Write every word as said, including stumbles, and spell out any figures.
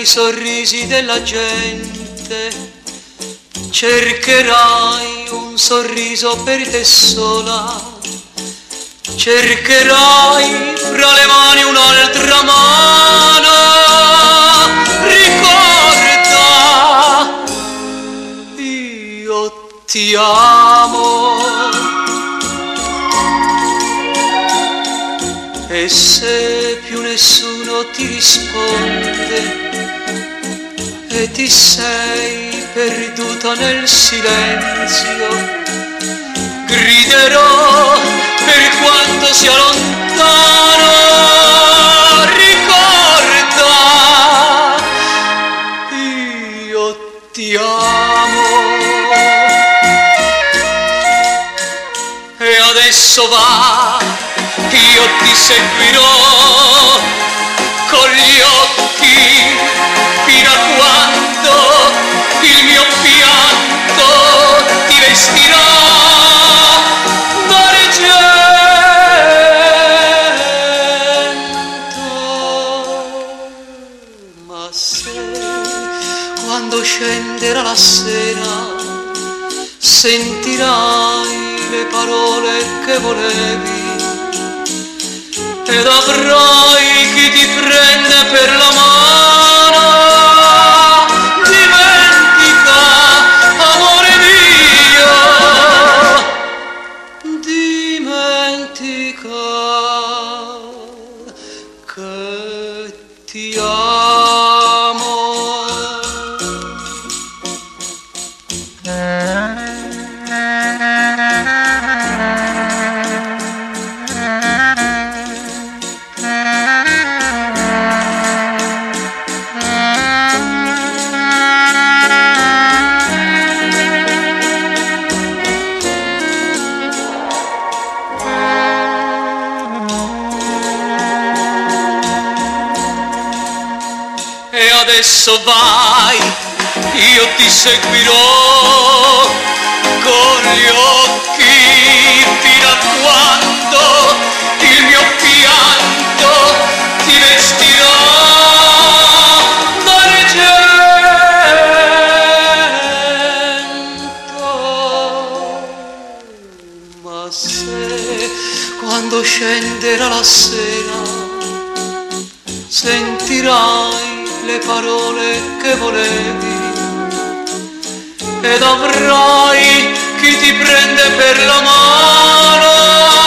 nei sorrisi della gente, cercherai un sorriso per te sola, cercherai fra le mani un'altra mano. Ricorda, io ti amo. E se più nessuno ti risponde e ti sei perduta nel silenzio, griderò per quanto sia lontano. Ricorda, io ti amo. E adesso va, io ti seguirò con gli occhi fino a quando il mio pianto ti vestirà d'argento. Ma se quando scenderà la sera sentirai le parole che volevi ed avrai chi ti prende per la mano, dimentica, amore mio, dimentica che ti amo. E adesso vai, io ti seguirò con gli occhi fino a quando il mio pianto ti vestirà d'argento. Ma se quando scenderà la sera sentirai le parole che volevi ed avrai chi ti prende per la mano.